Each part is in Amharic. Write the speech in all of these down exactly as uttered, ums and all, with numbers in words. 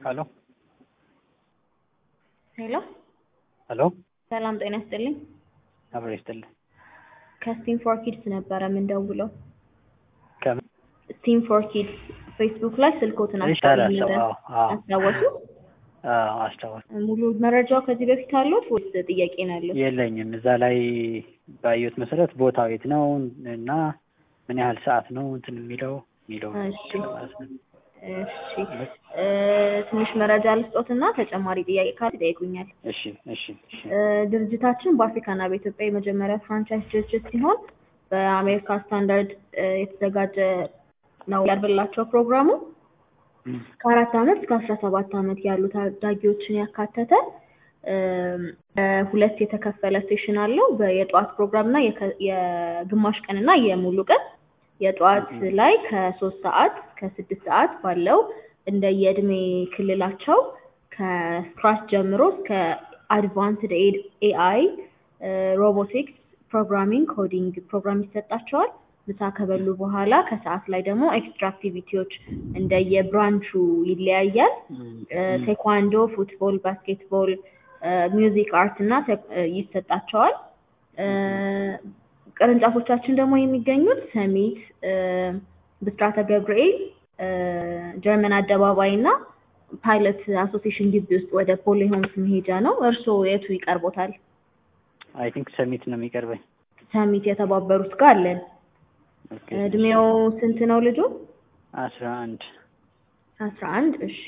ሄሎ ሄሎ ሄሎ ሰላም ጤና ይስጥልኝ። አብሮ ይስጥልኝ። ከስቲም ፎር ኪድስ ነበረ የምንደውለው። ከምን ስቲም ፎር ኪድስ ፌስቡክ ላይ ስልኮትን ይሻላል? አስታውሱ አዎ አዎ አስታወሱ? አዎ አስታወስ። ሙሉ መረጃው ከዚህ በፊት አሉት ወይስ ጥያቄ ነው ያለው? የለኝም። እዛ ላይ ባየሁት መሰረት ቦታው የት ነው እና ምን ያህል ሰዓት ነው እንትን የሚለው የሚለው እሺ ማለት ነው። እሺ እ ትንሽ መረጃ ልስጦትና ተጨማሪ ጥያቄ ካለ ይጠይቁኛል። እሺ እሺ እሺ እ ድርጅታችን በአፍሪካና በኢትዮጵያ የመጀመሪያ ፍራንቻይዝ ድርጅት ሲሆን በአሜሪካ ስታንዳርድ እ የተዘጋጀ ነው ያልበላቸው ፕሮግራሙ ከአራት ዓመት እስከ አስራ ሰባት ዓመት ያሉ ታዳጊዎችን ያካተተ ሁለት የተከፈለ ሴሽን አለው። የጠዋት ፕሮግራም እና የግማሽ ቀን እና የሙሉ ቀን። የጠዋት ላይ ከሶስት ሰዓት እስከ ስድስት ሰዓት ባለው እንደየእድሜ ክልላቸው ከስክራች ጀምሮ እስከ አድቫንስድ ኤአይ፣ ሮቦቲክስ፣ ፕሮግራሚንግ፣ ኮዲንግ ፕሮግራም ይሰጣቸዋል። ምሳ ከበሉ በኋላ ከሰዓት ላይ ደግሞ ኤክስትራ አክቲቪቲዎች እንደየብራንቹ ይለያያል። ቴኳንዶ፣ ፉትቦል፣ ባስኬትቦል፣ ሚውዚክ፣ አርት እና ይሰጣቸዋል። ቅርንጫፎቻችን ደግሞ የሚገኙት ሰሚት፣ ብስራተ ገብርኤል፣ ጀርመን አደባባይ እና ፓይለት አሶሲዬሽን ግቢ ውስጥ ወደ ፖሊ ሆምስ መሄጃ ነው። እርስዎ የቱ ይቀርቦታል? አይ ቲንክ ሰሚት ነው የሚቀርበኝ። ሰሚት የተባበሩት ጋር አለን። እድሜው ስንት ነው ልጁ? አስራ አንድ አስራ አንድ እሺ።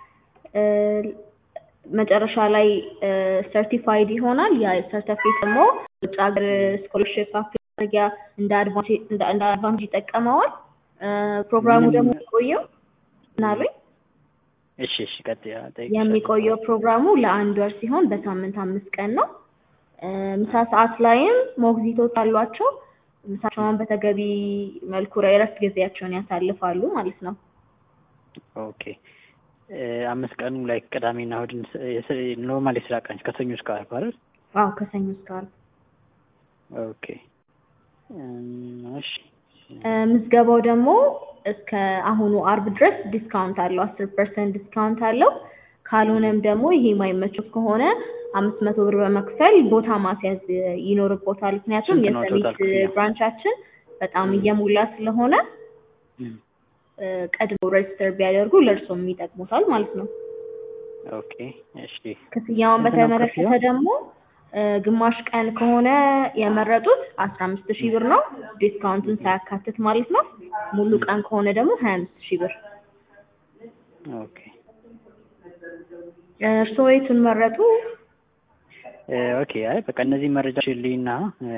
መጨረሻ ላይ ሰርቲፋይድ ይሆናል። ያ ሰርቲፊኬት ደግሞ ውጭ ሀገር ስኮላርሺፕ አፕሊኬሽን እንደ አድቫንቴጅ እንደ አድቫንቴጅ ይጠቀመዋል። ፕሮግራሙ ደግሞ የሚቆየው ምናልባት እሺ እሺ ቀጥያ ጠይቅ የሚቆየው ፕሮግራሙ ለአንድ ወር ሲሆን በሳምንት አምስት ቀን ነው። ምሳ ሰዓት ላይም ሞግዚቶች አሏቸው። ምሳቸውን በተገቢ መልኩ የእረፍት ጊዜያቸውን ያሳልፋሉ ማለት ነው። ኦኬ አምስት ቀኑ ላይ ቅዳሜና እሑድን ኖርማል የስራ ቀን ከሰኞ እስከ ዓርብ አይደል? አዎ ከሰኞ እስከ ዓርብ። ኦኬ እሺ። ምዝገባው ደግሞ እስከ አሁኑ ዓርብ ድረስ ዲስካውንት አለው፣ አስር ፐርሰንት ዲስካውንት አለው። ካልሆነም ደግሞ ይሄ የማይመቸው ከሆነ አምስት መቶ ብር በመክፈል ቦታ ማስያዝ ይኖርቦታል። ምክንያቱም የሰሚት ብራንቻችን በጣም እየሞላ ስለሆነ ቀድሞ ሬጅስተር ቢያደርጉ ለእርሶም ይጠቅሙታል ማለት ነው። ኦኬ እሺ። ክፍያውን በተመለከተ ደግሞ ግማሽ ቀን ከሆነ የመረጡት አስራ አምስት ሺህ ብር ነው፣ ዲስካውንቱን ሳያካትት ማለት ነው። ሙሉ ቀን ከሆነ ደግሞ ሀያ አምስት ሺህ ብር። ኦኬ እርስዎ የቱን መረጡ? ኦኬ አይ በቃ እነዚህ መረጃዎች ልይና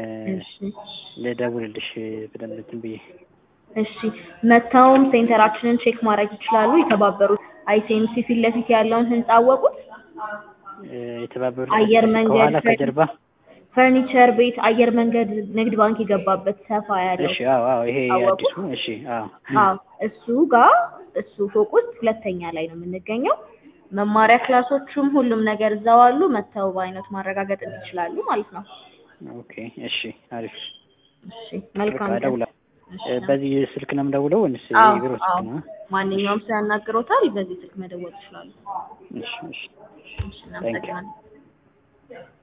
ልደውልልሽ በደንብ እንትን ብዬ። እሺ መተውም ሴንተራችንን ቼክ ማድረግ ይችላሉ። የተባበሩት አይሲኤምሲ ፊት ለፊት ያለውን ህንጻ አወቁት? የተባበሩት አየር መንገድ ከኋላ ከጀርባ ፈርኒቸር ቤት አየር መንገድ ንግድ ባንክ የገባበት ሰፋ ያለው። እሺ አዎ አዎ ይሄ አዲሱ እሺ አዎ አዎ እሱ ጋር እሱ ፎቅ ውስጥ ሁለተኛ ላይ ነው የምንገኘው። መማሪያ ክላሶቹም ሁሉም ነገር እዛው አሉ። መተው በአይነት ማረጋገጥ ይችላሉ ማለት ነው። ኦኬ እሺ አሪፍ። እሺ መልካም ደውላ በዚህ ስልክ ነው የምደውለው ወይስ ቢሮ ስልክ ነው? ማንኛውም ሰው ያናግሮታል። በዚህ ስልክ መደወል ይችላሉ። እሺ እሺ እሺ እናመሰግናለን።